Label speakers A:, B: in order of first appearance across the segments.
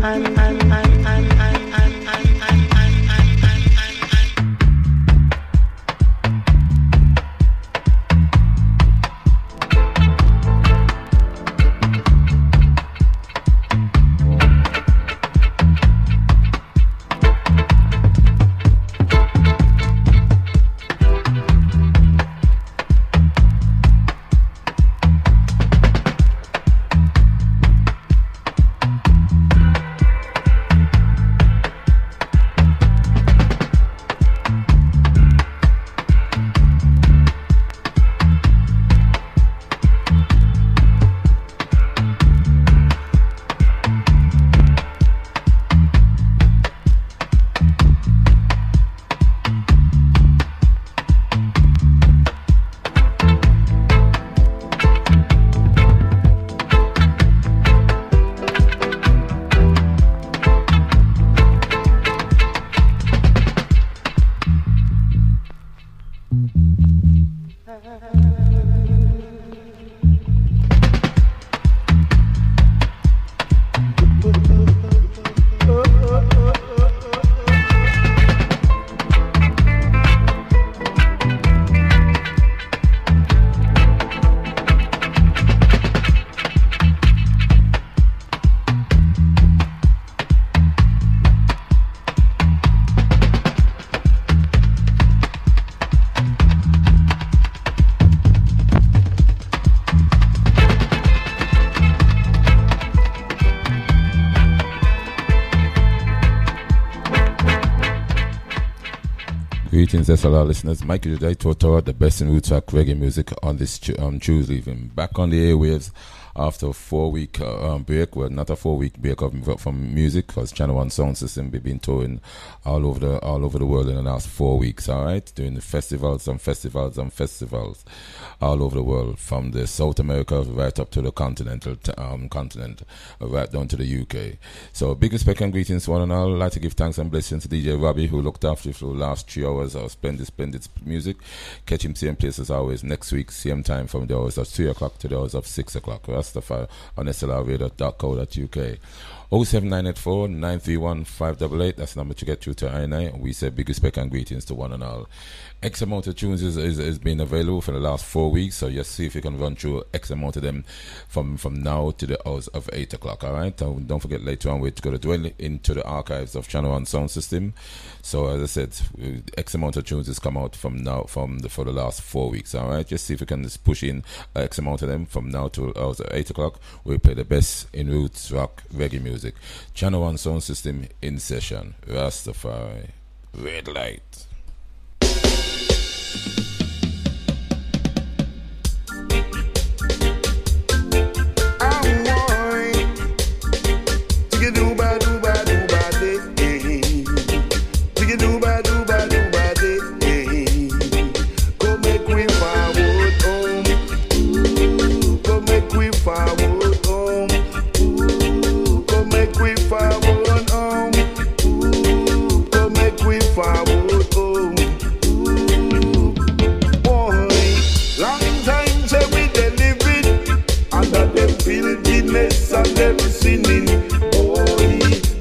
A: Greetings, SLR listeners. Michael J. Toto, the best in roots rock reggae music on this Tuesday evening. Back on the airwaves after a 4-week break. Well, not a 4-week break from music, because Channel One Sound System we've been touring all over the world in the last 4 weeks. All right, doing the festivals all over the world, from the South America right up to the continent, right down to the UK. So big respect and greetings to one and all. I'd like to give thanks and blessings to DJ Robbie, who looked after you for the last 3 hours of splendid music. Catch him same place as always next week, same time, from the hours of 3 o'clock to the hours of 6 o'clock. Rastafari on slrradio.co.uk. 07984 931 588. That's the number to get through to I9. We say big respect and greetings to one and all. X amount of tunes is been available for the last 4 weeks, so just see if you can run through X amount of them from now to the hours of 8 o'clock. All right, don't forget later on we're going to dwell into the archives of Channel One Sound System. So as I said, X amount of tunes has come out for the last 4 weeks. All right, just see if you can just push in X amount of them from now to hours of 8 o'clock. We play the best in roots rock reggae music. Channel One Sound System in session. Rastafari, red light.
B: Wilderness and them sinning, boy.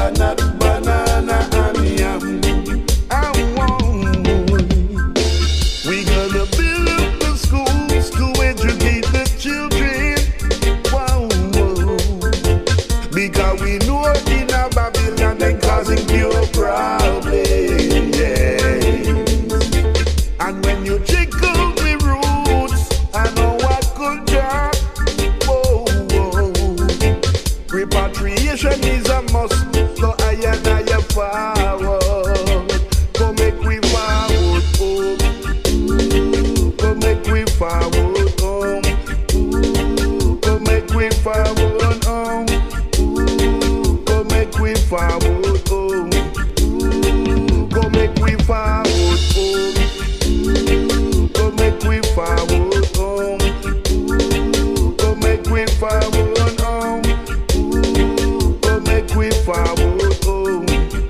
B: coconut, banana, and yam. And we gonna build up the schools to educate the children. Wow, because we know in a Babylon they causing pure problems. Yes. And when you check out the roots and our culture, repatriation is a must. So I and I forward. Go make we forward home. Go make we forward home. Go make we forward home. Go make we forward home. Go make we forward home. Go make we forward home. Go make we forward home. Go make we forward home.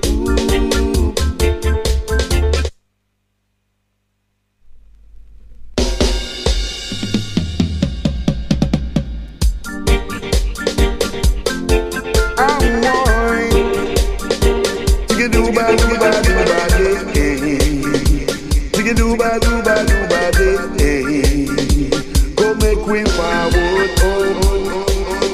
B: Go make we forward home.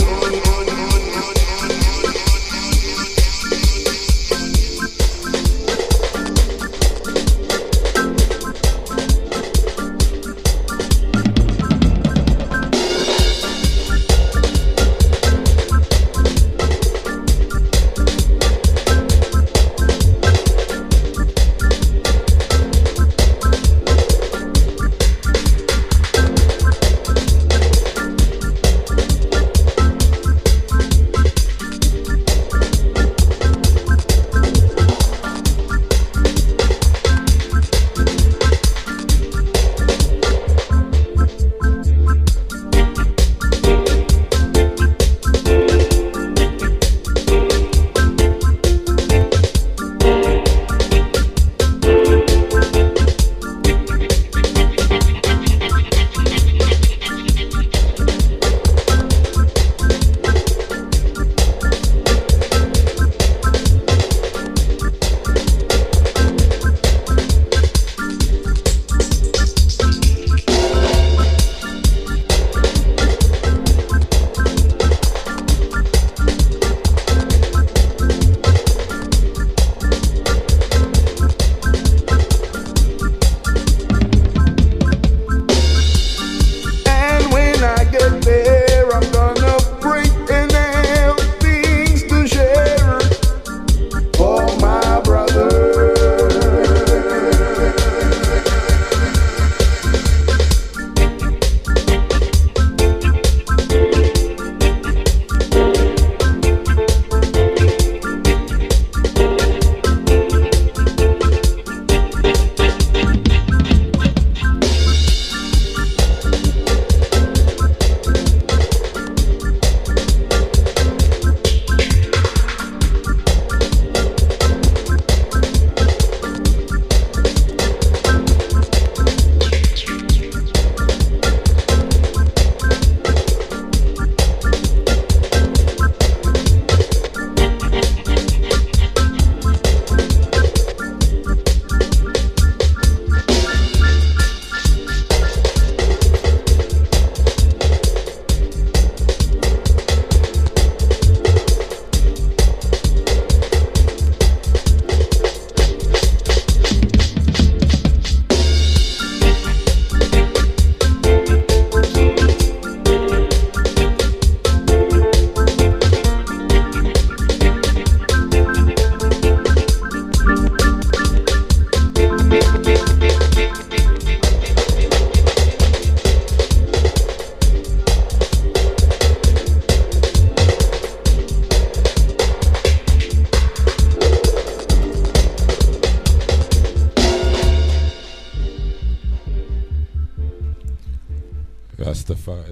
A: Justified.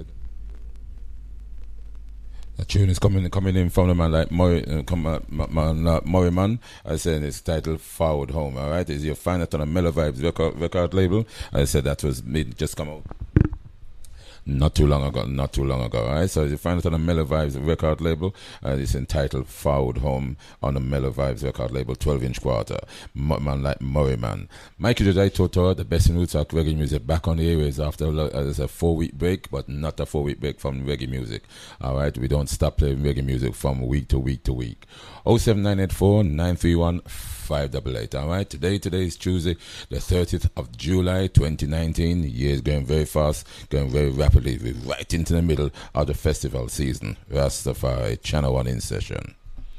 A: The tune is coming in from the man like Murray Man. I said it's titled Forward Home. Alright, is you'll find it on a Mellow Vibes record label. I said that was made just come out. Not too long ago, all right? So you find it on the Mellow Vibes record label. It's entitled Forward Home on the Mellow Vibes record label, 12-inch quarter. Man like Murray Man. Mikey Jedi Toto, the best in roots rock reggae music, back on the airways after a 4-week break, but not a 4-week break from reggae music. All right, we don't stop playing reggae music from week to week to week. 07984 931 588. All right, today is Tuesday, the 30th of July 2019. The year is going very fast, going very rapidly. We're right into the middle of the festival season. Rastafari Channel 1 in session.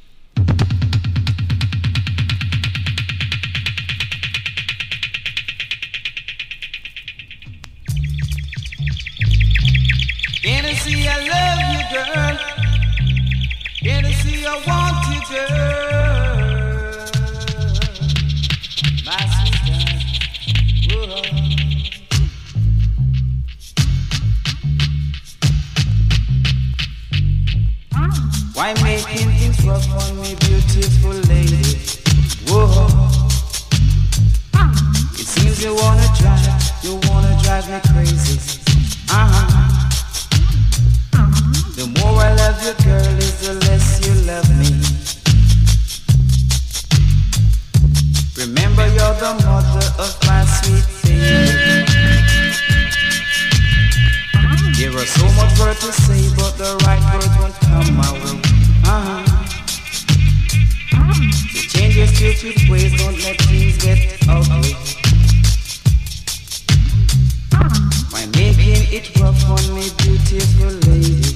C: Tennessee, I love you, girl. Tennessee, I want you, girl. My sweetheart, whoa. Why making things rough on me, beautiful lady? Whoa. It seems you wanna drive me crazy. The more I love you, girl, is the less you love me. Remember, you're the mother of my sweet baby. There are so much words to say, but the right words won't come my way. So change your stupid ways, don't let things get ugly. Why making it rough on me, beautiful lady?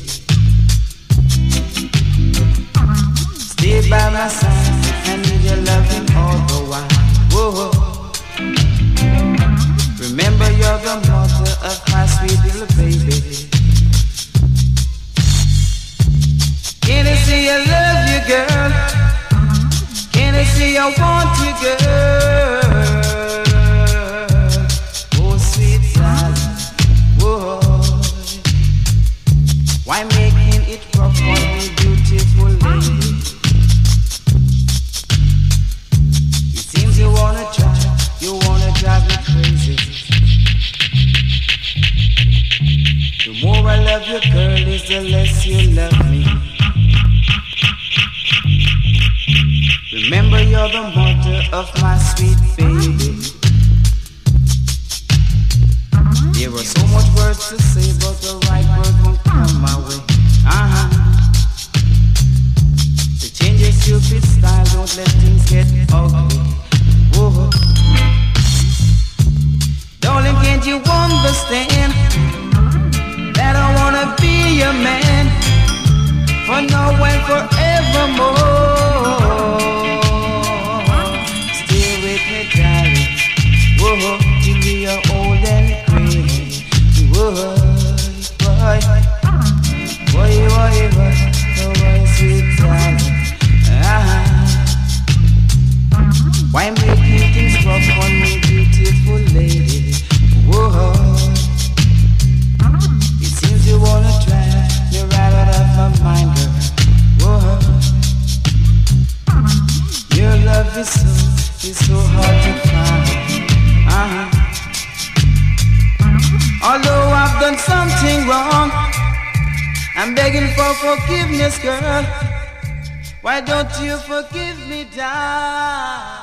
C: Stay by my side and need your loving all the while. Whoa. Remember, you're the mother of my sweet little baby. Can I say I love you, girl? Can I say I want you, girl? Oh, sweet darling. Whoa. Why making it rough on me, beautiful lady? It seems you wanna drive me crazy. The more I love you, girl, is the less you love me. Remember, you're the mother of my sweet baby. There are so much words to say, but the right word won't come my way. To change your stupid style, don't let things get ugly. Whoa. Darling, can't you understand that I wanna be your man for now and forevermore? Stay with me, darling. Whoa, till we are old and gray. Whoa, boy, sweet darling. Why making things rough on me, beautiful lady? Whoa. It seems you wanna drive me right out of my mind, girl. Whoa. Your love is so hard to find. Although I've done something wrong, I'm begging for forgiveness, girl. Why don't you forgive me, darling?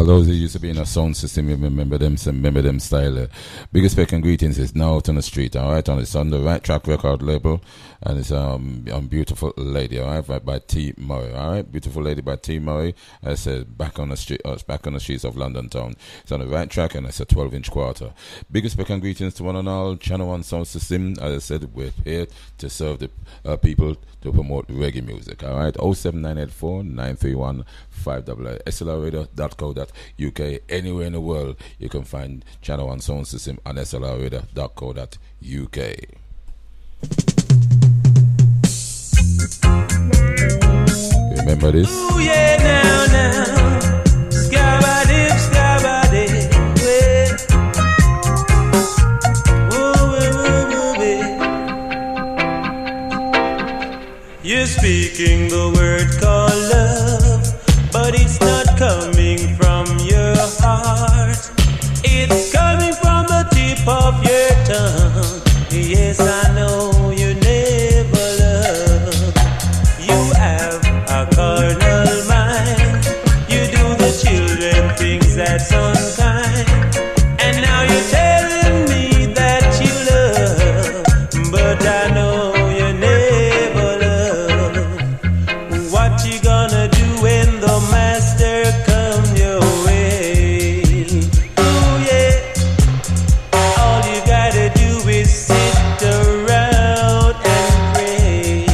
A: All those who used to be in a sound system, you remember them style. Biggest respect and greetings is now out on the street, alright? It's on the Right Track record label, and it's Beautiful Lady, alright, by T. Murray, alright? Beautiful Lady by T. Murray. I said back on the streets of London town. It's on the Right Track, and it's a 12-inch quarter. Biggest respect and greetings to one and all. Channel One Sound System, as I said, we're here to serve the people, to promote reggae music, alright? 07984 931 588 slrradio.co.uk. Anywhere in the world you can find Channel One Sound System on slrradio.co.uk. Remember this?
D: Ooh, yeah, now. Scabba-dip, scabba-dip, yeah. Ooh, you're speaking the word called love, but it's not coming from your heart. It's coming from the tip of your tongue. Yes, I know you never love. You have a carnal mind. You do the children things that's unkind. And now you're telling me that you love, but I know you never love. What you gonna do when the master comes your way? Oh yeah, all you gotta do is sit around and pray.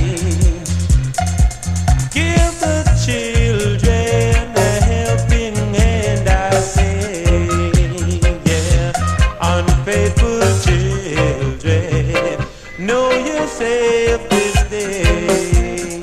D: Give the children a helping hand, I say, yeah. Unfaithful children, know yourself this day.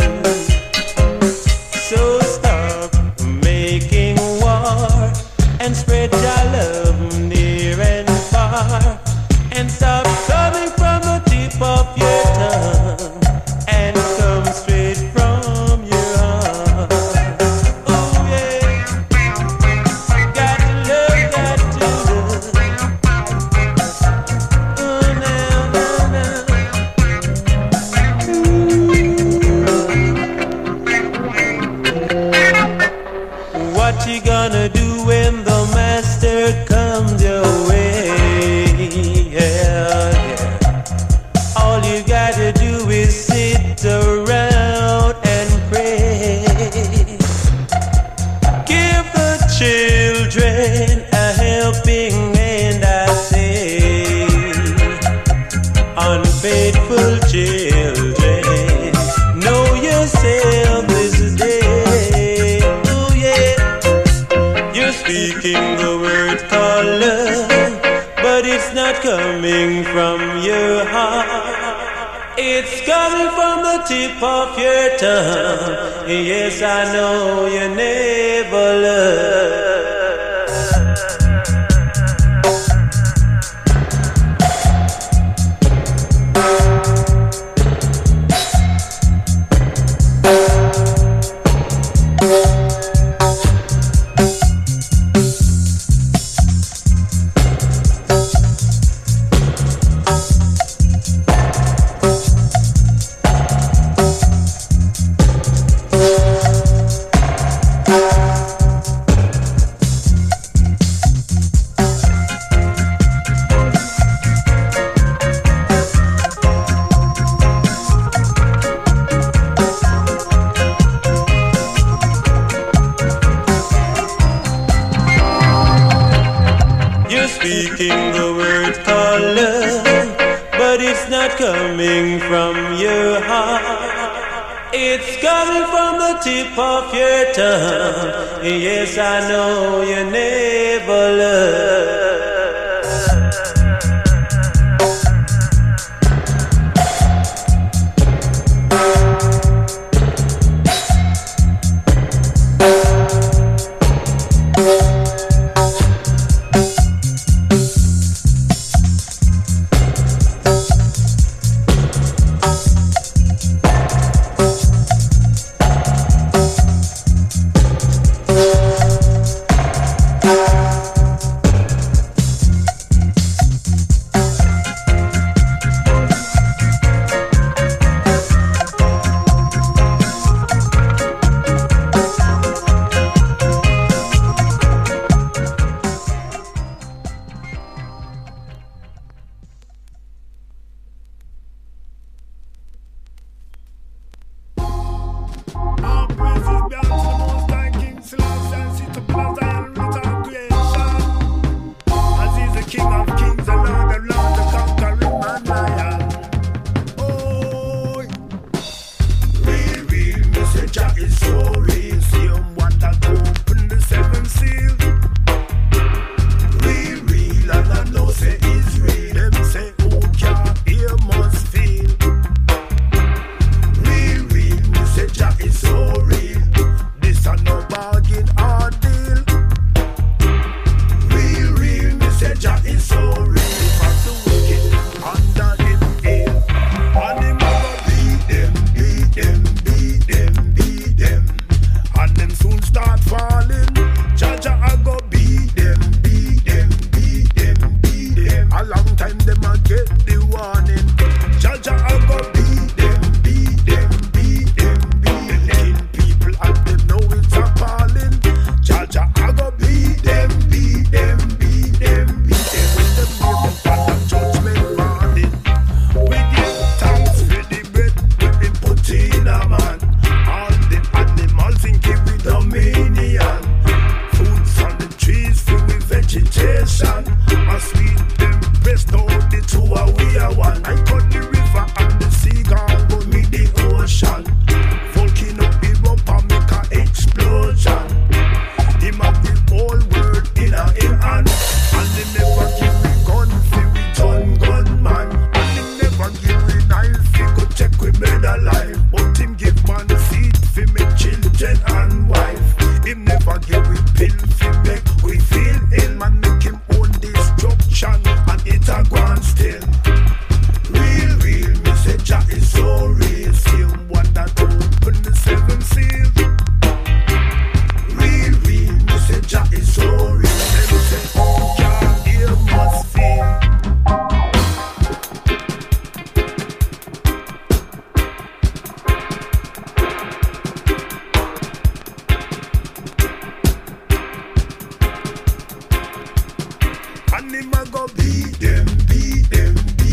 D: So stop making war and spread your love near and far, and stop coming from the tip of your tongue and come straight from your heart. Oh yeah, got to love, got to love. Oh now. What you gonna do when the master comes your way? Yeah. All you gotta do is sit around and pray. Give the children a helping hand, I say. Unfaithful children, know yourself this day. Oh yeah, you're speaking the word called love, but it's not coming from your heart. It's coming from the tip of your tongue. Yes, I know you never loved. You're speaking the word called love, but it's not coming from your heart. It's coming from the tip of your tongue. Yes, I know you never loved.
B: All praises be unto the Most High King Selassie, and sit upon Zion, root of creation. As he's the King of Kings, the Lord of Lords, the conquering man lion. Oh, real, messenger is so real. See him what that open the seven seals. Real, and I know say is real. Them say who can hear must feel. Real, messenger is so real. This a no bargain or deal. Real, messenger is so real. From the wicked under him heel. And him a go beat them. And them soon start falling. Jaja a go beat them. A long time them a get the warning. Jaja a go beat them. Killing people and them know it's appalling. Jaja a go beat them. With them name up on the judgment morning. We give thanks for the bread we been put in a man. All the animals in give we dominion. Fruits on the trees fill with vegetation. A sweet them pressed out the two a we are one. I cut the river and the sea gone go meet the ocean. Volcano erupt and make a explosion. Him have the whole world in a him hand. And him never give me gun fi we turn gunman. And him never give me knife fi go check we murder life. But him give man seed fi make children and wife. Him never give we pill fi make we feel ill. Man make him own destruction and it a go on still. Real, messenger is so real. See him one that open the seven seals. Real, messenger is so real. Them say who can hear must feel. And him a go beat them.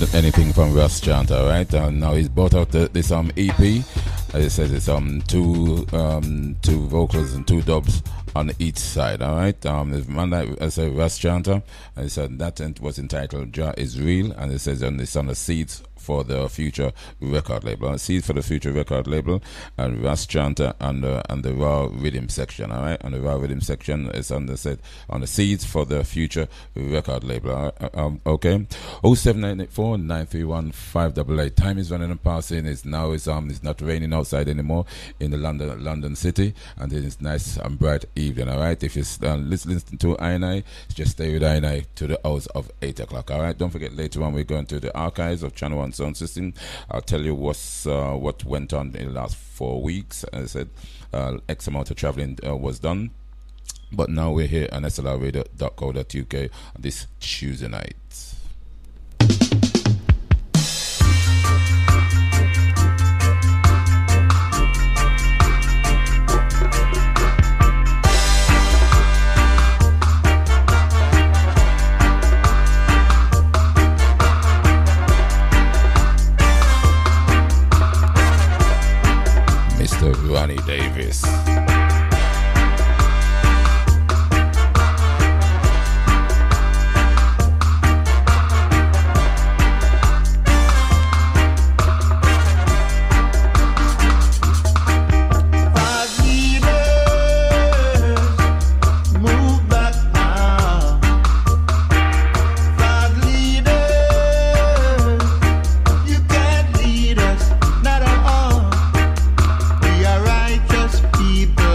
A: anything from Russ Chanter, right? Now he's brought out this EP. As I said, it's two vocals and two dubs on each side. All right. There's one that I said Russ Chanter, and he said that was entitled "Jah Is Real," and it says on the Seeds for the Future record label. Seeds for the Future record label, and Russ Chanter and the Raw Rhythm section. All right, and the Raw Rhythm section is on the Seeds for the Future record label. Okay, 07984 931 588. Time is running and passing. It's not raining outside anymore in the London city, and it's nice and bright evening. All right, if you're listening to I&I, just stay with I&I to the hours of 8 o'clock. All right, don't forget later on we're going to the archives of Channel 1 Sound System. I'll tell you what went on in the last 4 weeks. As I said, X amount of traveling was done, but now we're here on slrradio.co.uk on this Tuesday night. Mr. Ronnie Davis.
B: People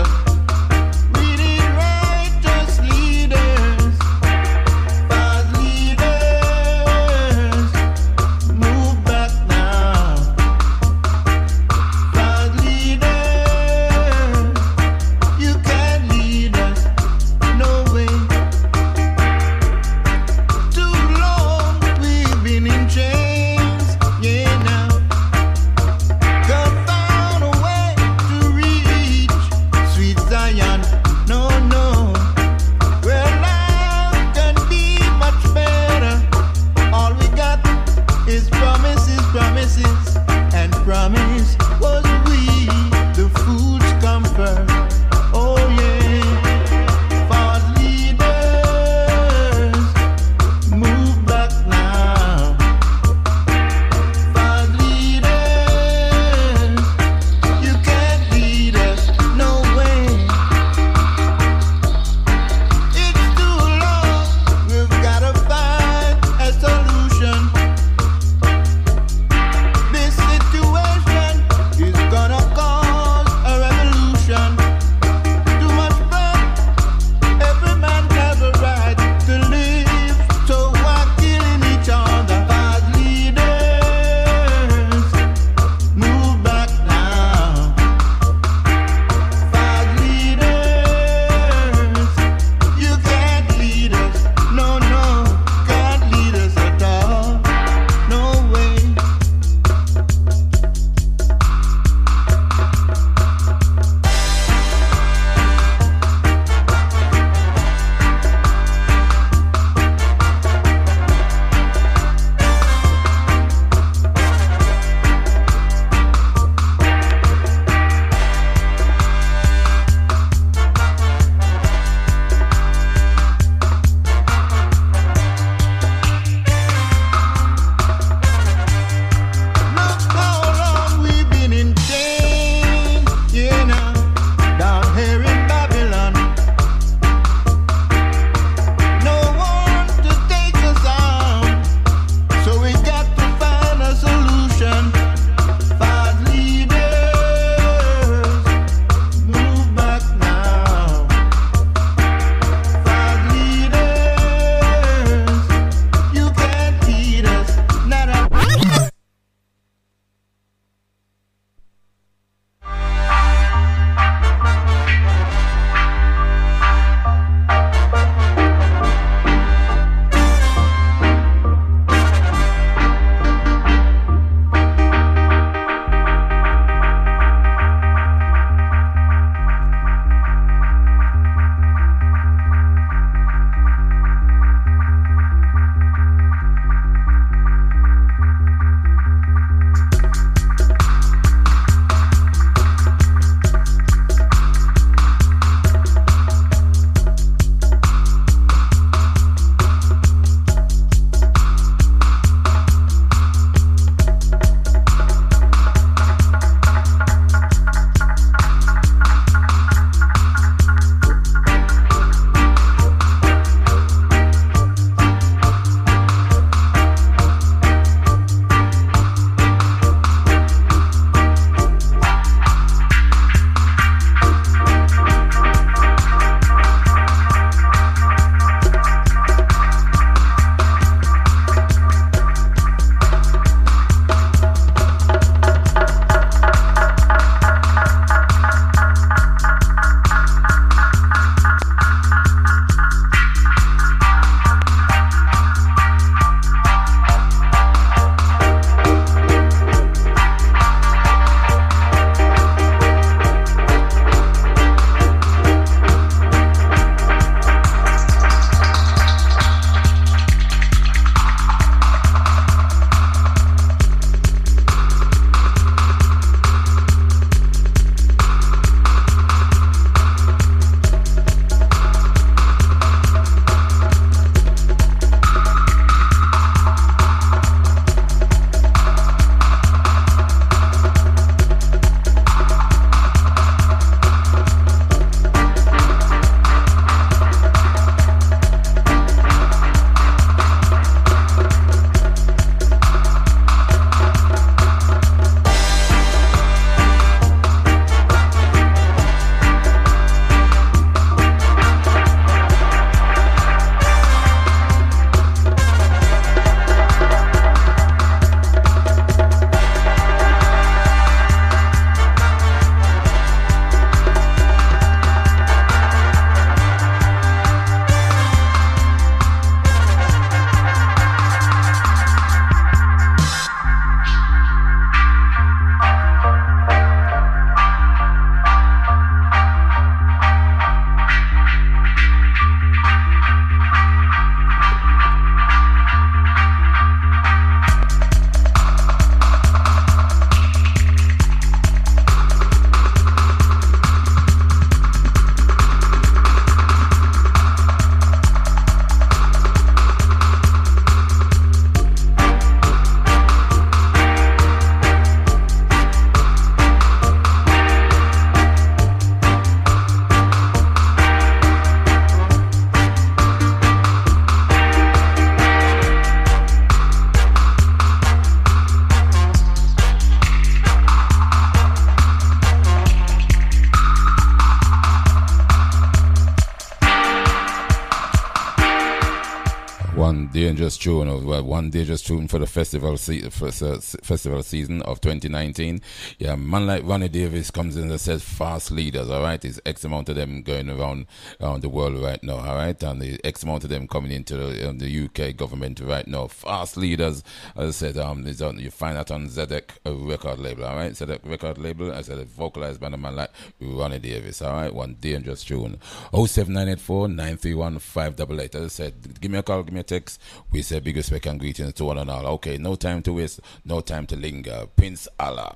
A: dangerous tune. Well, one dangerous tune for the festival season of 2019. Yeah, man like Ronnie Davis comes in and says fast leaders. All right, there's X amount of them going around the world right now. All right, and the X amount of them coming into the UK government right now. Fast leaders, as I said, you find that on Zedek record label. All right, Zedek record label. I said, vocalized by a man like Ronnie Davis. All right, one dangerous tune. 07984 931 588. As I said, give me a call, give me a text. We say big respect and greetings to one and all. Okay, no time to waste, no time to linger. Prince Allah.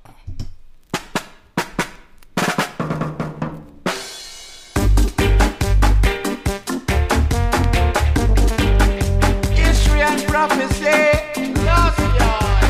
B: History and prophecy, lost joy.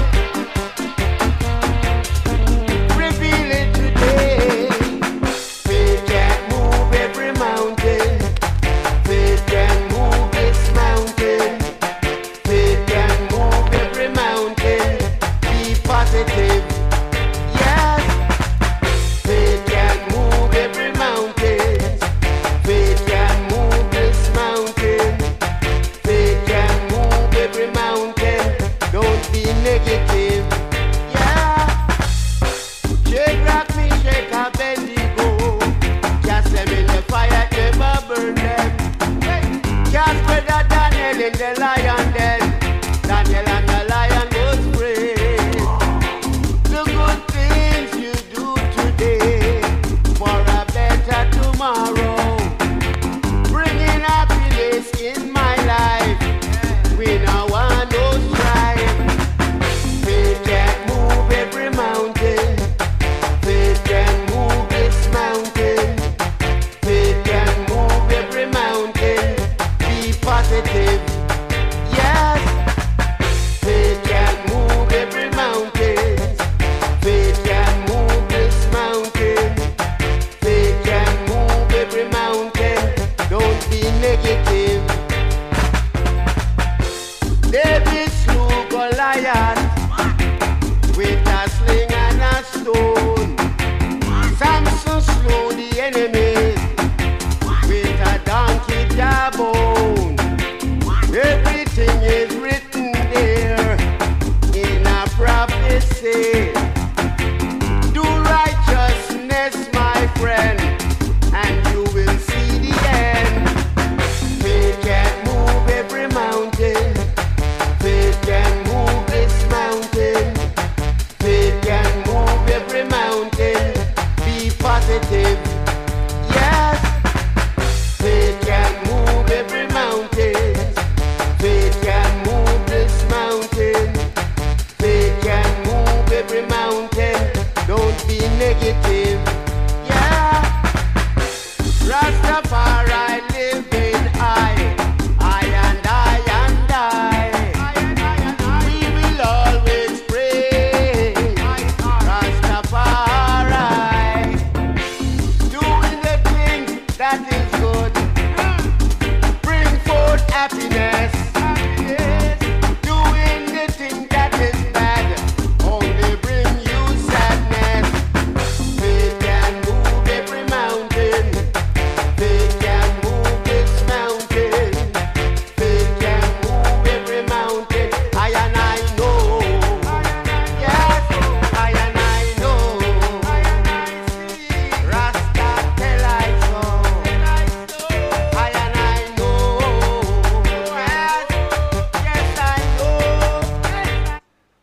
B: Reveal it today. Faith can move every mountain. Faith can move this mountain. Faith can move every mountain. Be positive. Yes. Faith can move every mountain. Faith can move this mountain. Faith can move every mountain. Don't be negative. Yeah. Shake, rock me, shake a Bendigo. Just them in the fire, never burn them. Just spread that Daniel in the lion den. Daniel and the lion was free. The good things you do today for a better tomorrow. Bringing happiness in my life. We now want no strife. Faith can move every mountain. Faith can move this mountain. Faith can move every mountain. Be positive. Yes. Faith can move every mountain. Faith can move this mountain. Faith can move every mountain. Don't be negative. David slew Goliath with a sling and a stone. Samson slew the enemy with a donkey jawbone. Everything is written there in a prophecy. Do righteousness, my friend, and you will see the end. Faith can move every mountain. Faith can move this mountain. Faith can move every mountain. Be positive. Yes. Faith can move every mountain. Faith can move this mountain. Faith can move every mountain. Don't be negative. Yeah. Rastafari live in I and I and I. We will always pray. Rastafari. Doing the thing that is good. Bring forth happiness. Doing the thing that is bad only bring you sadness. Faith can move every mountain. Faith can move this mountain. Faith can move every mountain. I and I know. Yes, I and I know. Rasta tell I so. I and I know. Yes, yes I know.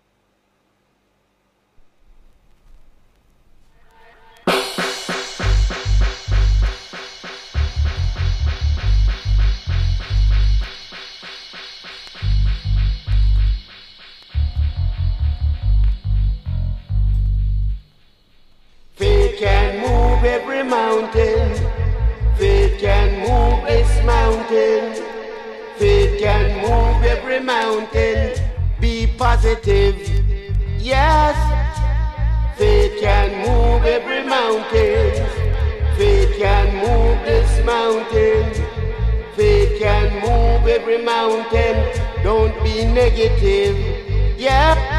B: Faith can move every mountain. Faith can move this mountain. Faith can move every mountain. Be positive. Yes. Faith can move every mountain. Faith can move this mountain. Faith can move every mountain. Don't be negative. Yeah.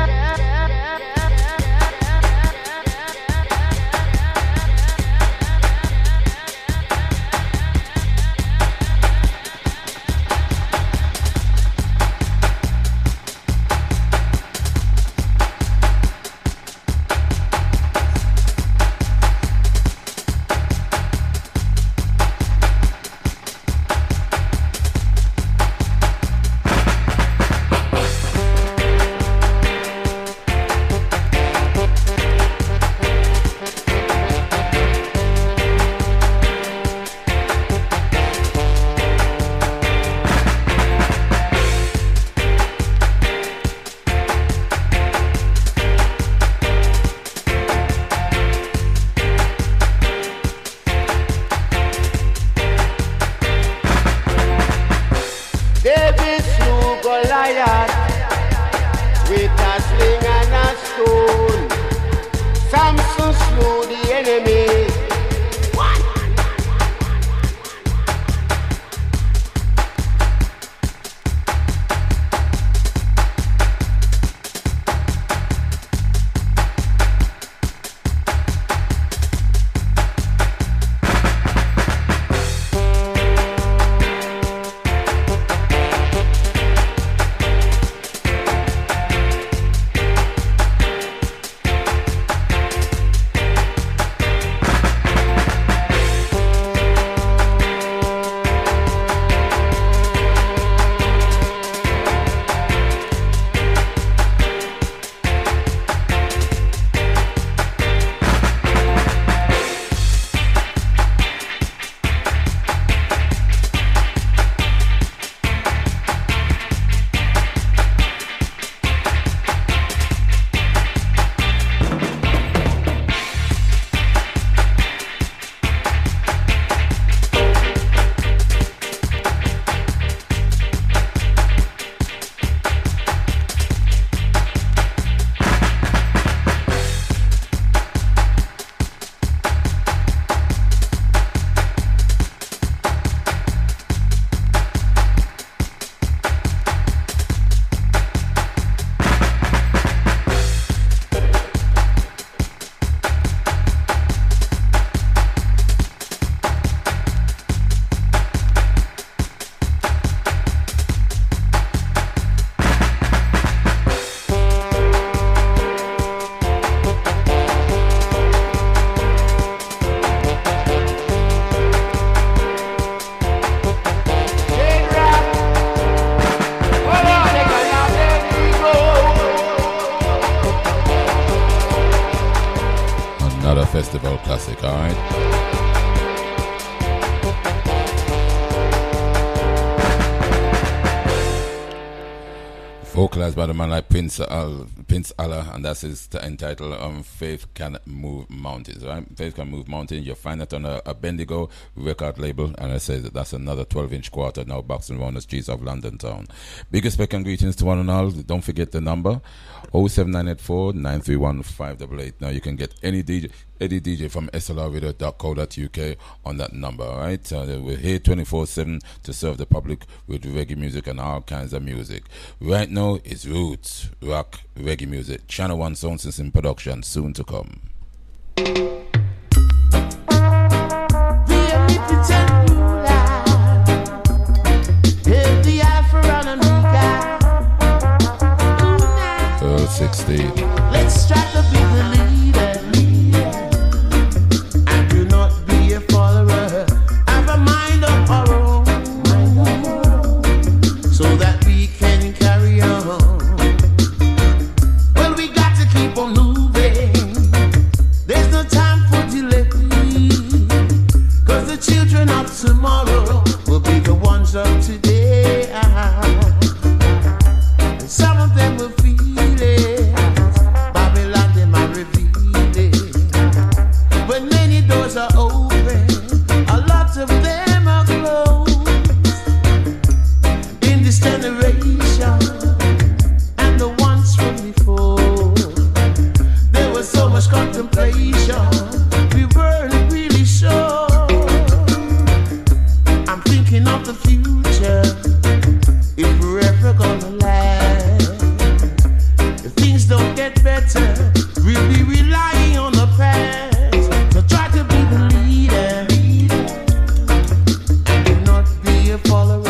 B: with a sling and a stone. Samson slew the enemy.
A: Festival classic, alright? Vocalized by the man like Prince Allah, and that's his entitled Faith Can Move Mountains, right? Faith Can Move Mountains. You'll find it on a Bendigo record label, and I say that that's another 12-inch quarter now boxing around the streets of London town. Biggest respect and greetings to one and all. Don't forget the number 07984 931 588. Now you can get any DJ from slrradio.co.uk on that number, right? We're here 24/7 to serve the public with reggae music and all kinds of music. Right now, it's roots, rock, reggae music. Channel 1 Sound System production, soon to come. Earl 16.
B: Let's strike the big leader. So that we can carry on. Well, we got to keep on moving. There's no time for delay. 'Cause the children of tomorrow will be the ones of today. And some of them will feel it. Babylon, they might reveal it. When many doors are open, a lot of them are closed. This generation and the ones from before, there was so much contemplation, we weren't really sure. I'm thinking of the future, if we're ever gonna last. If things don't get better, we'll be relying on the past. So try to be the leader and do not be a follower.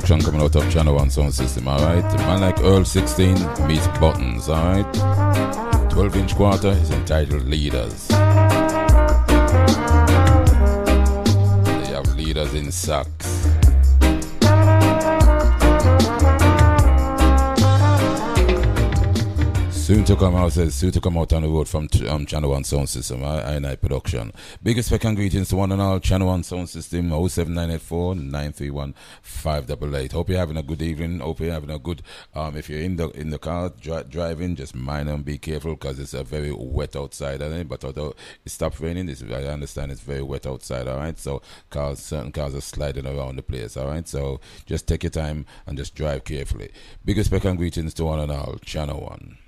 A: production coming out of Channel 1 sound system, alright? A man like Earl 16 meets Buttons, alright? 12-inch quarter is entitled Leaders. They have leaders in sacks. Soon to come out on the road from Channel 1 Sound System, I Production. Biggest spec and greetings to one and all. Channel 1 Sound System, 07984 931 588. Hope you're having a good evening. Hope you're having a good, if you're in the car driving, just mind and be careful because it's a very wet outside, but although it stopped raining, I understand it's very wet outside, alright? So certain cars are sliding around the place, alright? So just take your time and just drive carefully. Biggest spec and greetings to one and all. Channel 1.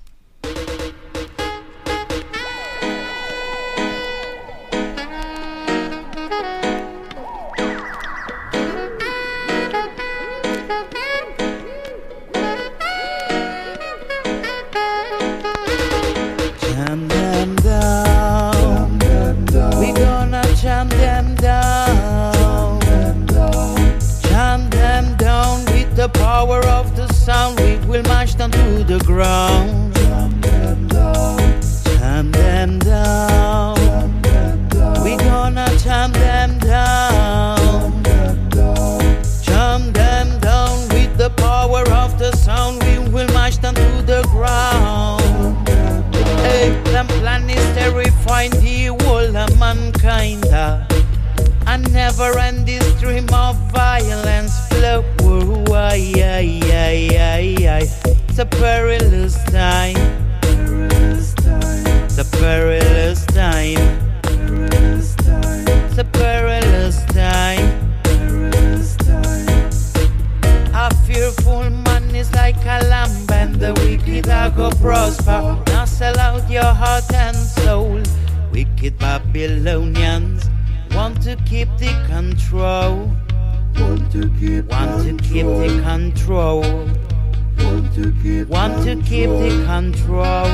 C: The power of the sound, we will march down to the ground. Jam them down. Jam them down. We gonna jam them down. Jam them down with the power of the sound. We will march down to the ground. Hey, them plan is terrifying the whole of mankind. A never-ending stream of violence flow. It's a perilous time. It's a perilous time. It's a perilous time. A fearful man is like a lamb, and the wicked are go prosper. Now sell out your heart and soul. Wicked Babylonians want to keep the control. Want to keep the control. Want to keep the control.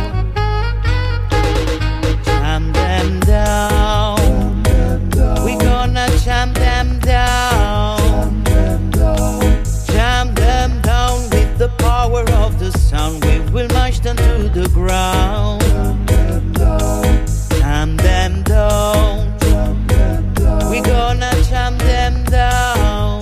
C: Jam them down. We gonna jam them down. Jam them down with the power of the sound. We will march them to the ground. Jam them down. We gonna jam them down.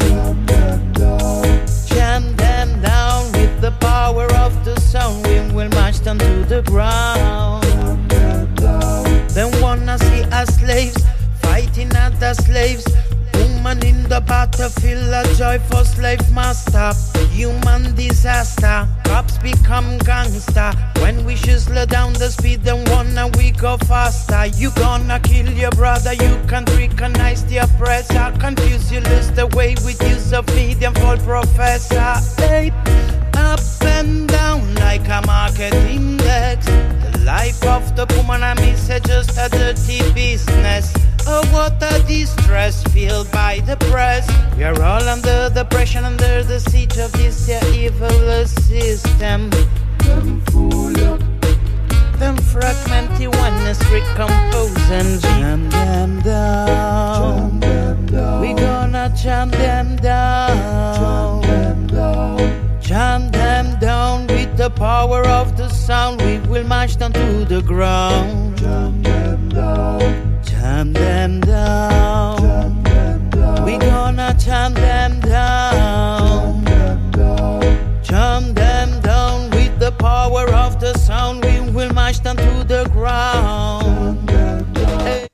C: Jam them down with the power of the sound. We will march them to the ground. Then wanna see us slaves fighting other slaves. Woman in the battlefield, a joyful slave master. Human disaster, cops become gangster. When we should slow down the speed, then wanna we go faster. You gonna kill your brother, you can't recognize the oppressor. Confuse you, lose the way with use of medium for professor. Hey, up and down like a market index. The life of the woman I miss is just a dirty business. Oh, what a distress feel by the press. We are all under the pressure, under the siege of this evil system. Them fool up, them fragment the oneness, recompose and jam them down. We gonna jam them down. Jam them down with the power of the sound. We will march down to the ground. Jam them down. Jam them down. We gonna jam them down. Jam them down with the power of the sound. We will march them to the ground. Hey.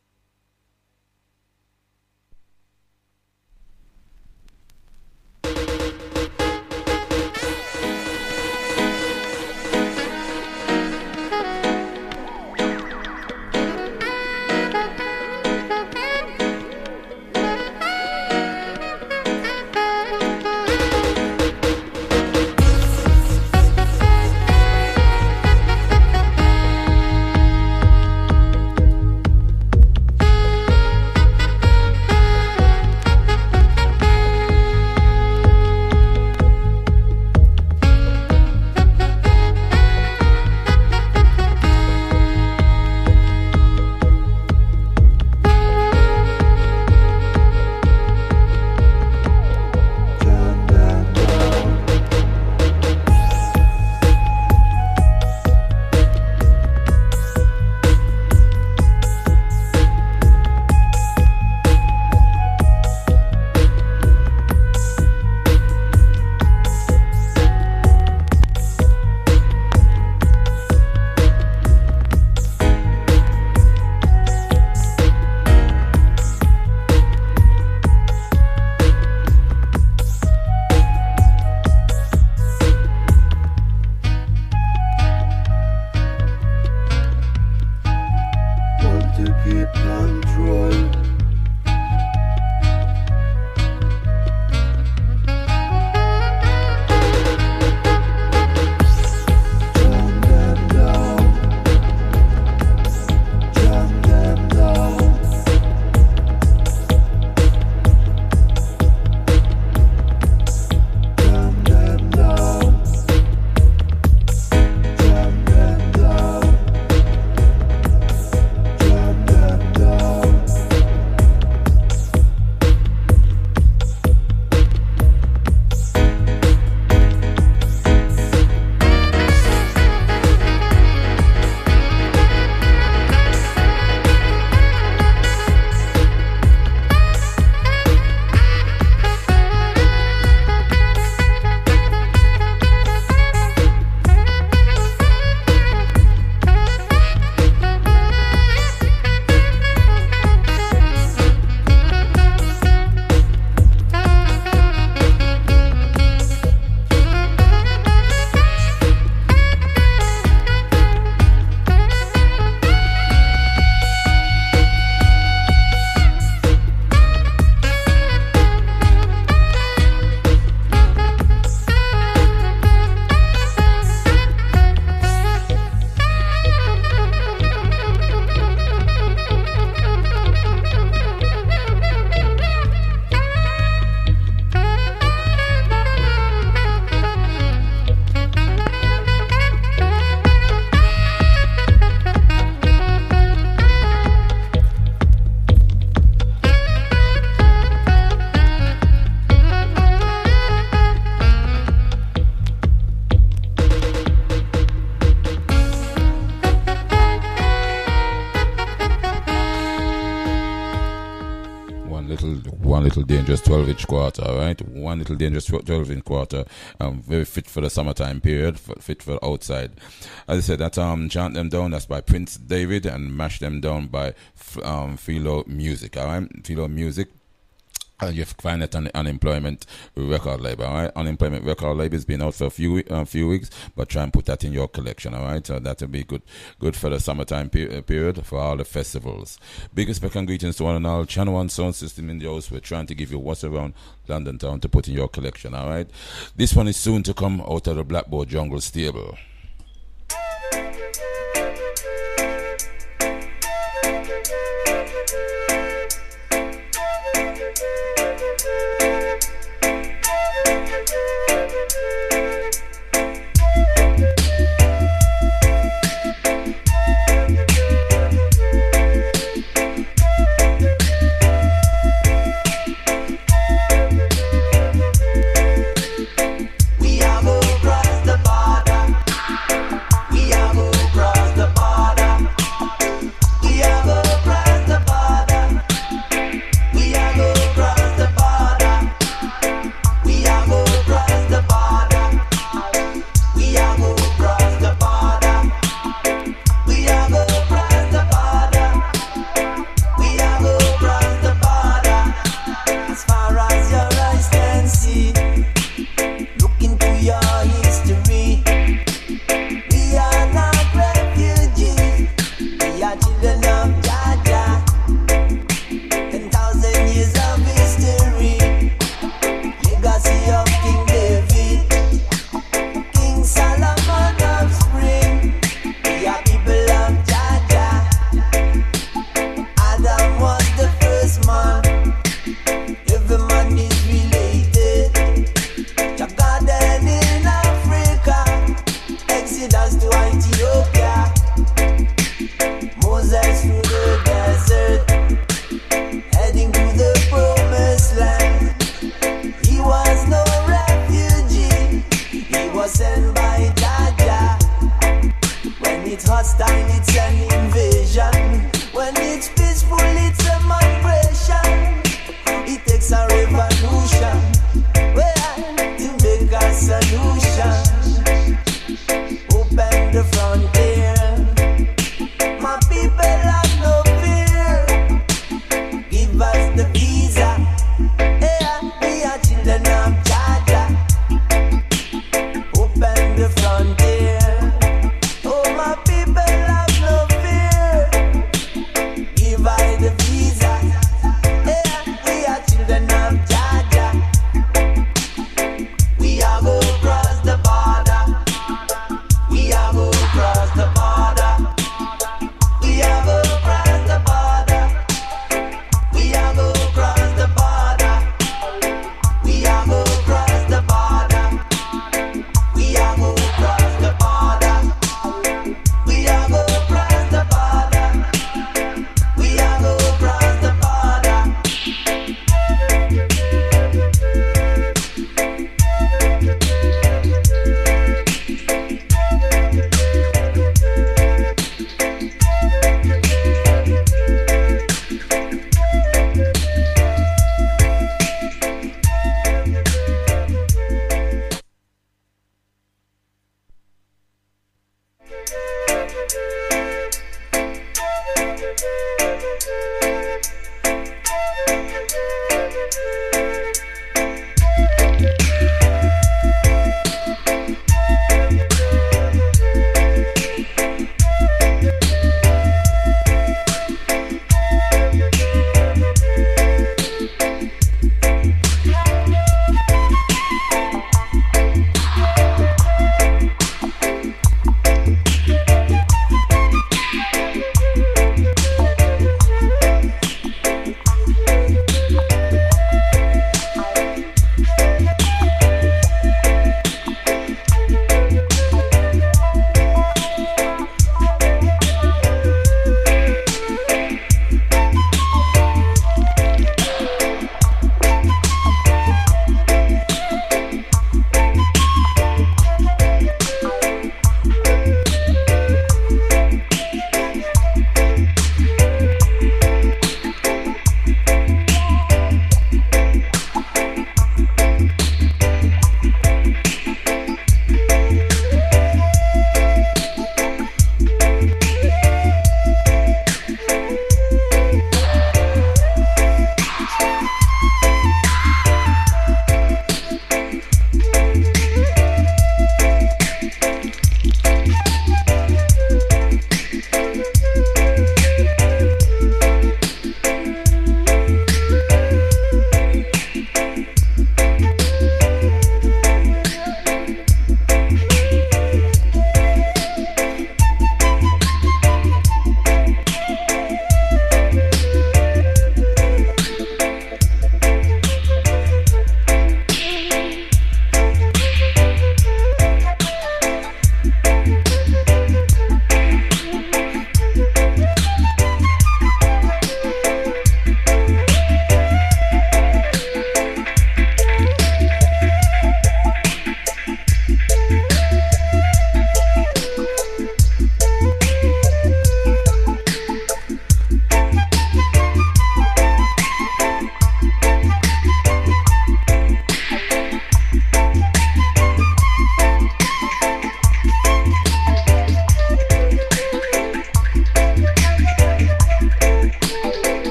A: One Little Dangerous 12-inch quarter, right? One Little Dangerous 12-inch quarter, very fit for the summertime period, fit for outside. As I said, that Chant Them Down, that's by Prince David, and Mash Them Down by Philo Music, all right? Philo Music. You find it on the Unemployment record label, all right? Unemployment record label has been out for a few weeks, but try and put that in your collection, all right? So that will be good for the summertime period for all the festivals. Big respect and greetings to one and all. Channel One Sound System in the house. We're trying to give you what's around London town to put in your collection, all right? This one is soon to come out of the Blackboard Jungle stable.
E: We have crossed the border.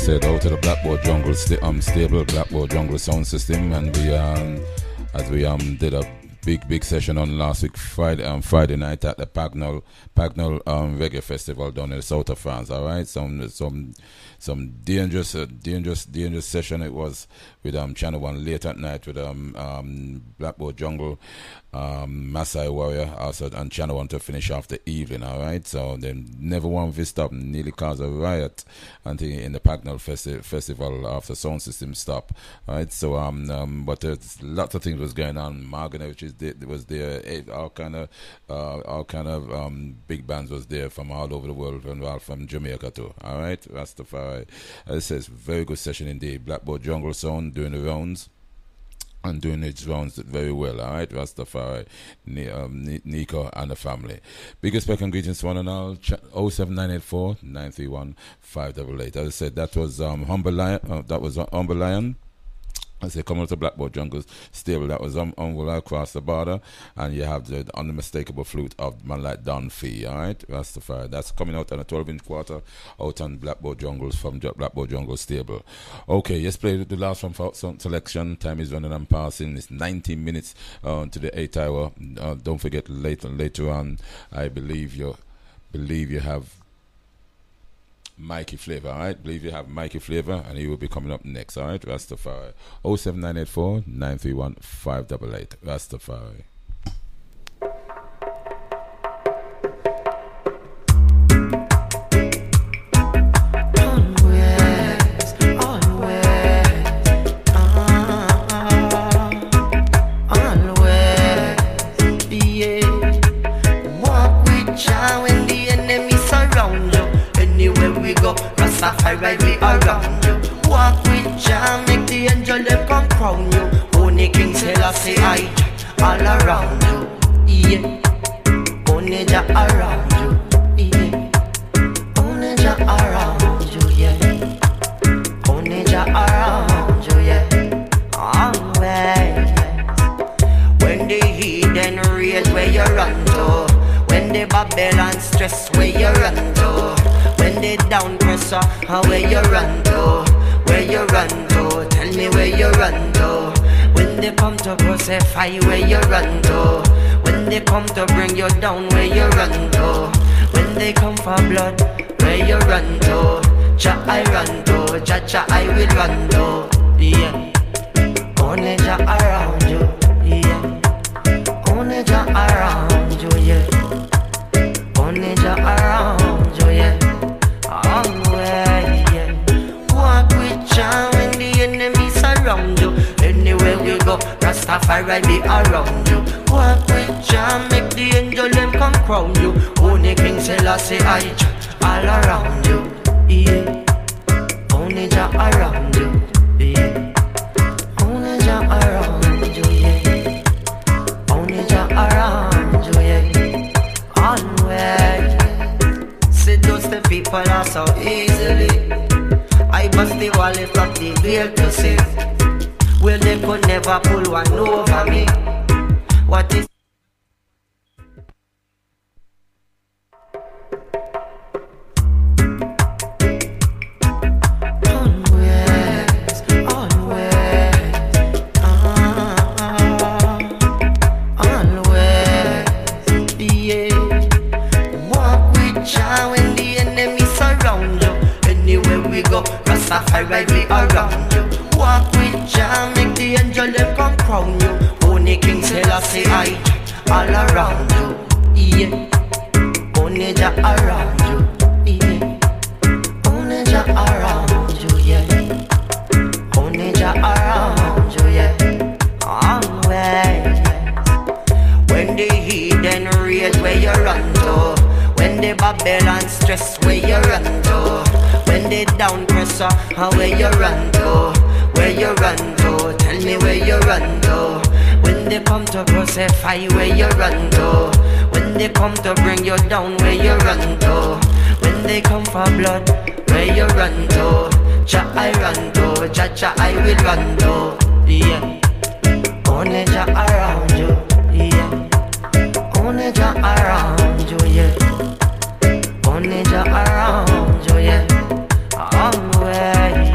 A: said, out to the Blackboard Jungle stable, Blackboard Jungle sound system, and we as we did a big session on last week Friday night at the Pagnol Reggae Festival down in the south of France. All right, some dangerous session it was with Channel One late at night with Blackboard Jungle, Maasai Warrior also on Channel One to finish off the evening. All right, so they never want to stop, nearly caused a riot until in the Pagnol Festival after sound system stop. All right, so but there's lots of things was going on. Margaret was there, all kind of big bands was there from all over the world, from Jamaica too. All right, Rastafari. It says very good session indeed. Blackboard Jungle Sound doing the rounds and doing its rounds very well. All right, Rastafari, Nico and the family. Biggest respect and greetings to one and all. 07984 931 588. As I said, that was Humble Lion. I say, come out to Blackboard Jungle stable. That was across the border, and you have the unmistakable flute of man like Don Fee. All right, Rastafari. That's coming out on a 12-inch quarter out on Blackboard Jungles from Blackboard Jungle stable. Okay, let's play the last one for selection. Time is running and passing. It's 19 minutes to the 8th hour. Don't forget later on. I believe you have Mikey Flavor, alright? Believe you have Mikey Flavor, and he will be coming up next, alright? Rastafari. 07984 931 588. Rastafari.
C: Rastafari be around you. Walk with Jah, make the angel them come crown you. Only King Selassie I all around you. Yeah. Only Jah around you. Yeah. Only Jah around you. Yeah. Only Jah around you. Yeah. Always. When the heathen rage, where you run to? When the Babylon stress, where you run to? When they down pressure, where you run to? Where you run to? Tell me where you run to. When they come to crucify, where you run to? When they come to bring you down, where you run to? When they come for blood, where you run to? Jah I run to, Jah I will run to. Yeah. Only Jah around you. Yeah. Only Jah around you. Yeah. Only Jah around you. Yeah. Always, yeah. Walk with Jah when the enemy surround you. Anywhere we go, Rastafari be around you. Walk with Jah, make the angel them come crown you. Only King Selassie I all around you. Yeah. Only Jah around you. Yeah. Only Jah around you. Yeah. Only Jah around you. Yeah. Always. Seduce the people are so easily. I bust the wall if not the veil to see. Well, they could never pull one over me. What is Rastafari be around you. Walk with Jah, make the angel them come crown you. Only King Selassie I all around you. Yeah. Only Jah around you. Yeah. Only Jah around you. Yeah. Only Jah around you. Yeah. Always. When the heathen rage, where you run to? When the Babylon stress, where you run to? When they down pressure, where you run to? Where you run to? Tell me where you run to. When they come to crucify, where you run to? When they come to bring you down, where you run to? When they come for blood, where you run to? Jah I run to, Jah I will run to. Yeah. Only Jah around you. Yeah. Only Jah around you. Yeah. Only Jah around you. Yeah. Always.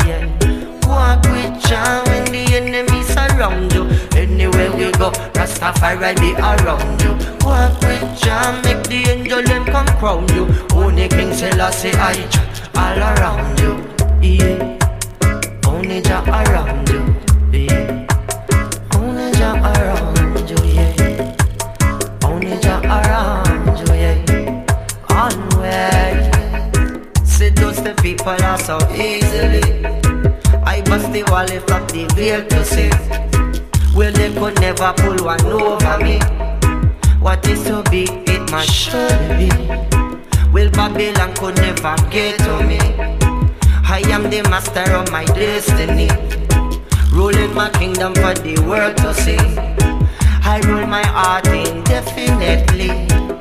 C: go, Rastafari be around you. Walk with Jah, make the angel them come crown you. Only King Selassie I Jah all around you. Yeah. Only Jah around you. Yeah. Only Jah around you. Yeah. Only Jah around you. Yeah. Always. Seduce the people are so easily. I bust the wall if up the veil to see. Well, they could never pull one over me. What is to be, it must surely be. Well, Babylon could never get to me. I am the master of my destiny, ruling my kingdom for the world to see. I rule my heart indefinitely.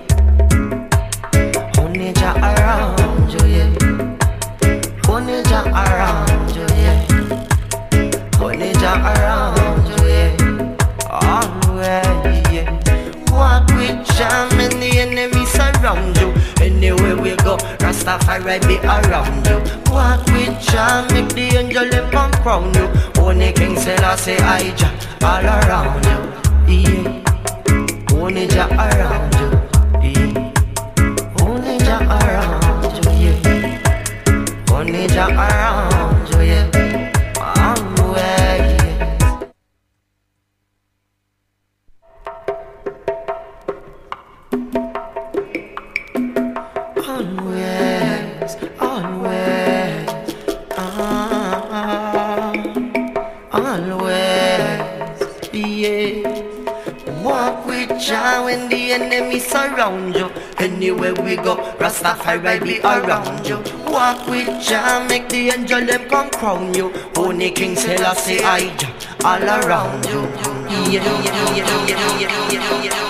C: Only Jah around you, yeah. Only Jah around you, yeah. Only Jah around you, yeah. Always, yeah. Walk with Jah and the enemy surround you. Anywhere we go, Rastafari be around you. Walk with Jah, make the angel them come crown you. Only King Selassie I Jah all around you. Yeah. Only Jah around you. Yeah. Only Jah around you. Yeah. Only Jah around you. Yeah. Always. Always, always, always, yeah. Walk with Jah when the enemy surround you. Anywhere we go, Rastafari be around you. Walk with Jah, make the angel them come crown you. Only King Selassie I Jah all around you. Yeah, yeah, yeah, yeah, yeah, yeah, yeah, yeah.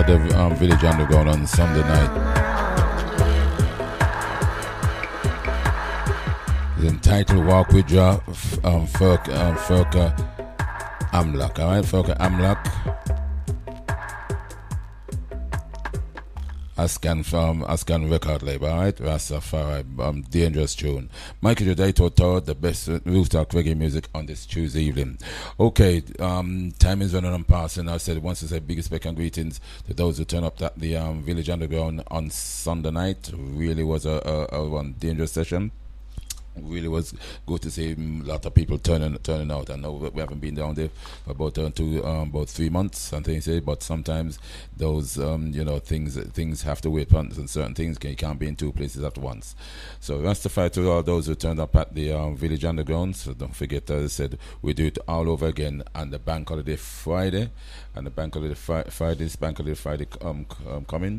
A: at the Village Underground on Sunday night. It's entitled Walk With Jah, Furka Amlak. Alright, Furka Amlak. Ascan record label, alright? Rastafari, dangerous tune. Michael Jodaito taught the best rooftop reggae music on this Tuesday evening. Okay, time is running on passing. I said once I said biggest respect and greetings to those who turn up at the Village Underground on Sunday night. Really was a one dangerous session. Really was good to see a lot of people turning out. I know we haven't been down there for about 3 months and things, but sometimes those things have to wait on certain things. You can't be in two places at once. So Rastafari to all those who turned up at the Village Underground. So don't forget, as I said, we do it all over again on the Bank Holiday Friday, and the Bank Holiday Friday coming.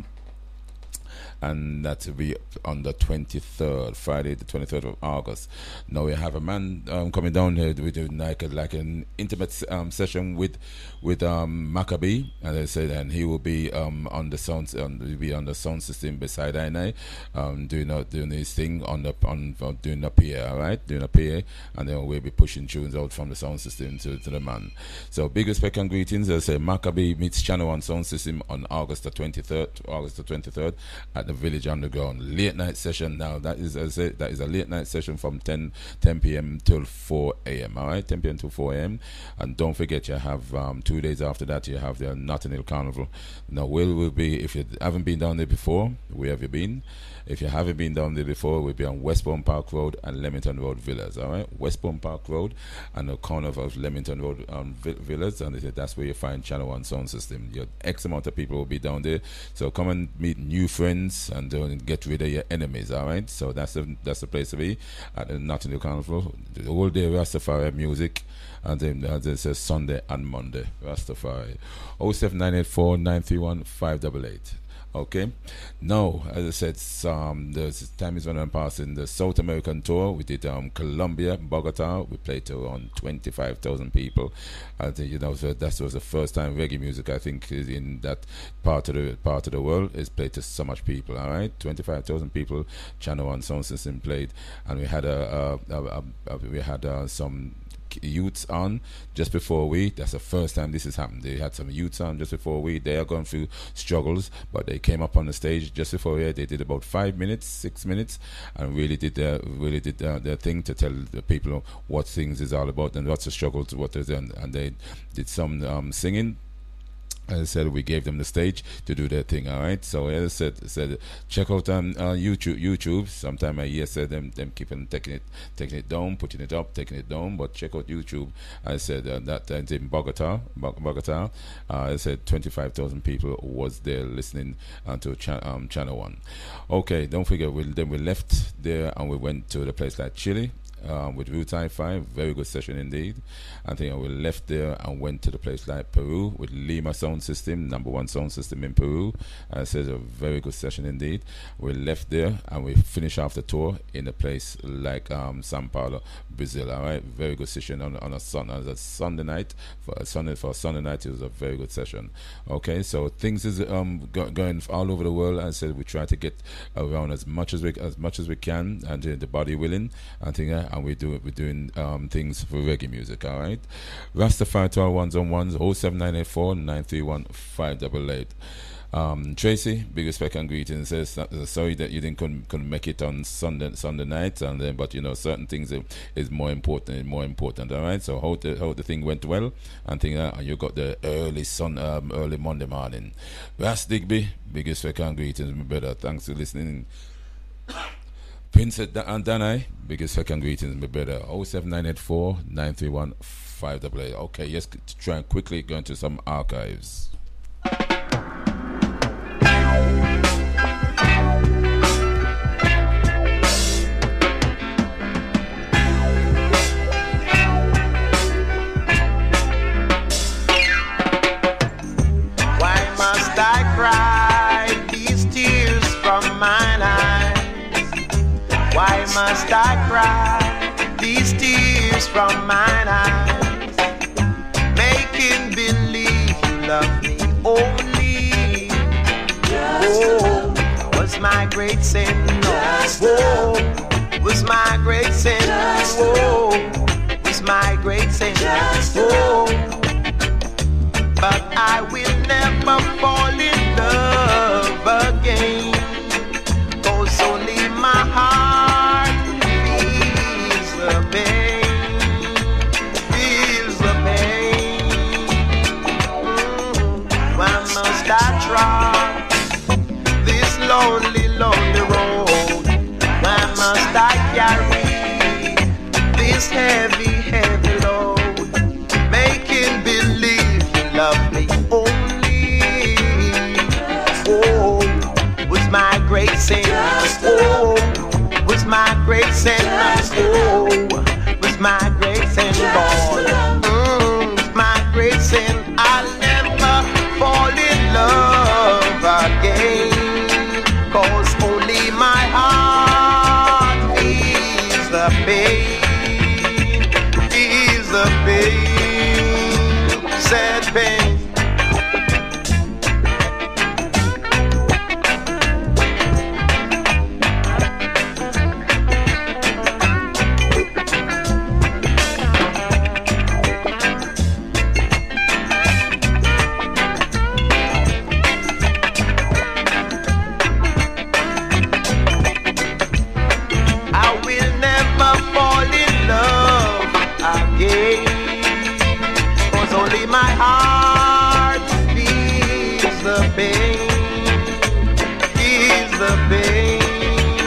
A: And that will be on the 23rd, Friday, the 23rd of August. Now we have a man coming down here. We do like an intimate session with Maccabee, and they said, and he will be on the sound, on the sound system beside I, doing his thing doing a PA, all right, doing a PA, and then we'll be pushing tunes out from the sound system to the man. So big respect and greetings. As I say, Maccabee meets Channel One Sound System on August the 23rd at the Village Underground. Late night session now. That is, as I said, that is a late night session from 10 p.m. till 4 a.m. All right, 10 p.m. till 4 a.m. And don't forget, you have 2 days after that, you have the Notting Hill Carnival. Now, we'll be, if you haven't been down there before, where have you been? If you haven't been down there before, we'll be on Westbourne Park Road and Leamington Road Villas, all right? Westbourne Park Road and the corner of Leamington Road Villas, and that's where you find Channel One Sound System. Your X amount of people will be down there, so come and meet new friends and get rid of your enemies, all right? So that's the place to be at the Notting Hill Carnival. The whole day Rastafari music, and then as it says Sunday and Monday, Rastafari. 07984 931 588. Okay, now as I said, the time is running and passing. The South American tour, we did Colombia, Bogota. We played to around 25,000 people. I think so that was the first time reggae music, I think, is in that part of the world is played to so much people. All right, 25,000 people. Channel One Sound System played, and we had some youths on just before that's the first time this has happened. They had some youths on just before they are going through struggles, but they came up on the stage just before they did about 5 minutes, 6 minutes, and really did their thing to tell the people what things is all about and what's the struggles, what they're doing, and they did some singing. As I said, we gave them the stage to do their thing, all right? So as I said check out YouTube. Sometime I hear said them keeping taking it down, putting it up, taking it down, but check out YouTube. I said that in Bogota. I said 25,000 people was there listening to Channel One. Okay, don't forget, then we left there and we went to the place like Chile. With Root Hi-Fi, very good session indeed. I think we left there and went to the place like Peru with Lima Sound System, number one sound system in Peru. I said a very good session indeed. We left there and we finished off the tour in a place like São Paulo, Brazil. All right, very good session on a Sunday night. For a Sunday night, it was a very good session. Okay, so things is going all over the world. I said we try to get around as much as we can, and the body willing. I think. And we're doing things for reggae music, all right? Rastafari to our ones on ones, 07984 931 588. Tracy, big respect and greetings. Says sorry that you couldn't make it on Sunday night, and then but certain things is more important, all right? So how the thing went well, and you got the early Monday morning. Ras Digby, big respect and greetings, my brother. Thanks for listening. Prince and Danai, biggest second greetings, my brother. 07984 931 588. Okay, let's try and quickly go into some archives.
C: Why must I cry these tears from mine eyes? Why must I cry these tears from mine eyes? Making believe you love me only
E: was my great sin. Whoa, was my great sin. Whoa, was my great sin. Whoa, but I will never fall in love again. 'Cause only my heart feels the pain, feels the pain. Why must I trust this lonely, lonely road? Why must I carry this heavy, heavy load? Making believe you love me only. Oh, was my great sin. Oh, was my great sin. Oh, was my great sin, Lord. Was my great sin. I'll never fall in love again. 'Cause only my heart feels the pain, feels the pain, sad pain. My heart feels the pain, feels the pain.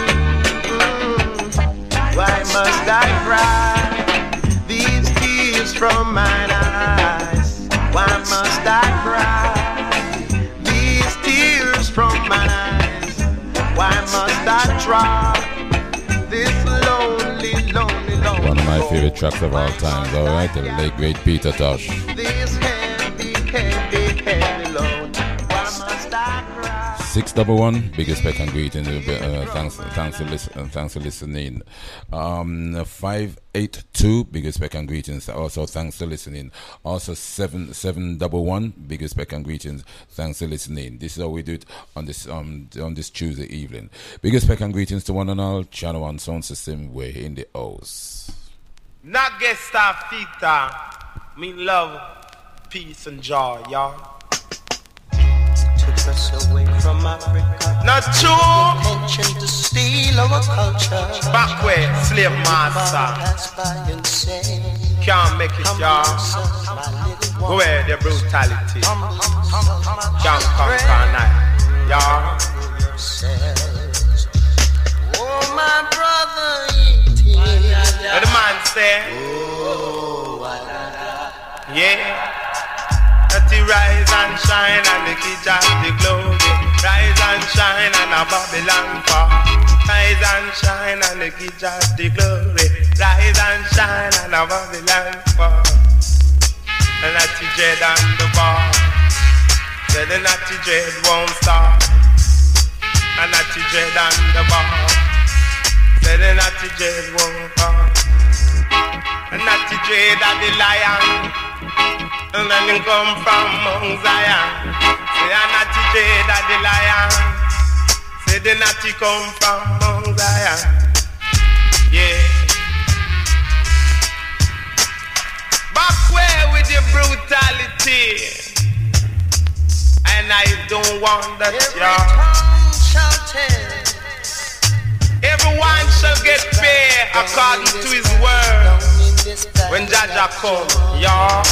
E: Why must I cry these tears from mine eyes? Why must I cry these tears from mine eyes? Why must I drop this lonely, lonely, lonely?
A: One of my favorite tracks of all time, alright, the late great Peter Tosh.
E: This heavy, heavy, heavy load. Why must I cry?
A: 611, biggest respect and greetings. Thanks for listening. 582, biggest respect and greetings. Also, thanks for listening. Also, 711, biggest respect and greetings. Thanks for listening. This is how we do it on this Tuesday evening. Biggest respect and greetings to one and all. Channel 1 sound system. We're in the house.
E: Not get star fita. Mean love, peace and joy, y'all.
C: Took us away from Africa.
E: Not true.
C: Intention to steal our culture.
E: Backward, slave master. Can't make it, y'all. Go where the brutality. Can't conquer night, y'all.
C: Oh, my brother.
E: What the man say?
C: Oh,
E: yeah. That he rise and shine and make it just the glory. Rise and shine and a Babylon fall. Rise and shine and make it just the glory. Rise and shine and a Babylon fall. And that he dread on the bar. Said the natty dread won't stop. And that he dread on the bar. Said the natty dread won't stop. And natty dread of the lion. And then you come from Mount Zion. Say a natty dread of the lion. Say the natty come from Mount Zion. Yeah. Back where with your brutality. And I don't want that, y'all. Everyone shall get paid according to his word. When Jaja come, y'all.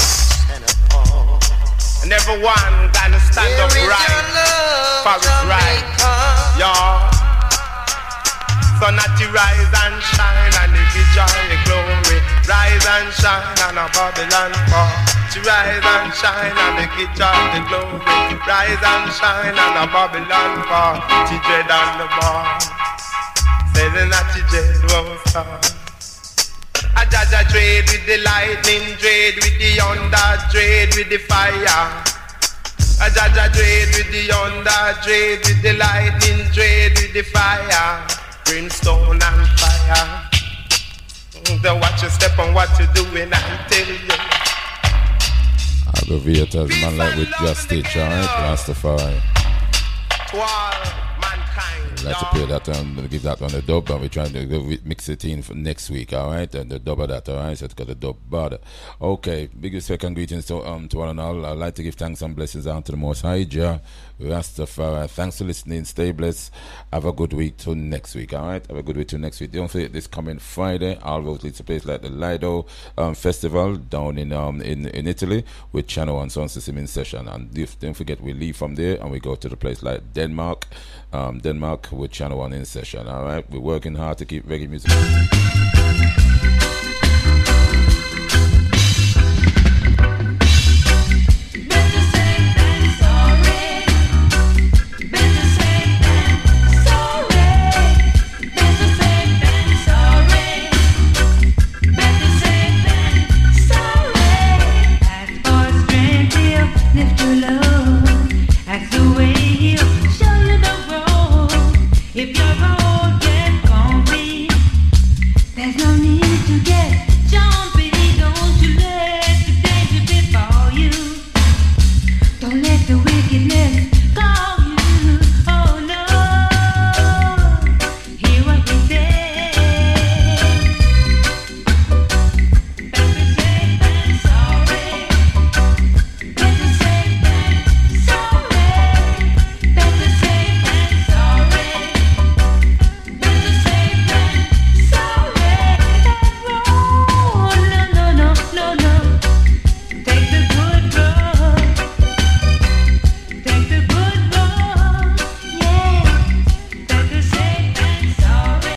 E: And everyone gonna stand up right for his right, y'all. So not to rise and shine and if you join the glory. Rise and shine and a Babylon fall. To rise and shine and if you join the glory. Rise and shine and a Babylon fall. To dread on the bar. Say the natty dread won't stop. A Jaja dread with the lightning, dread with the thunder, dread with the fire. A Jaja dread with the thunder, dread with the lightning, dread with the fire. Brimstone and fire. Then watch your step on what you're doing, I tell you.
A: Aggravators, man like with Just Stitch, alright, Rastafari.
E: To all mankind.
A: Let's play that give that one a dub, and we're trying to mix it in for next week, alright? And the dub of that, alright? So it's got a dub bud. Okay, big respect and greetings to one and all. I'd like to give thanks and blessings unto the Most High Jah, Rastafari. Thanks for listening. Stay blessed. Have a good week till next week, alright? Have a good week till next week. Don't forget this coming Friday, Alvo leads a place like the Lido Festival down in Italy with Channel 1 Sound System in session. And don't forget we leave from there and we go to the place like Denmark with Channel 1 in session, alright? We're working hard to keep reggae music.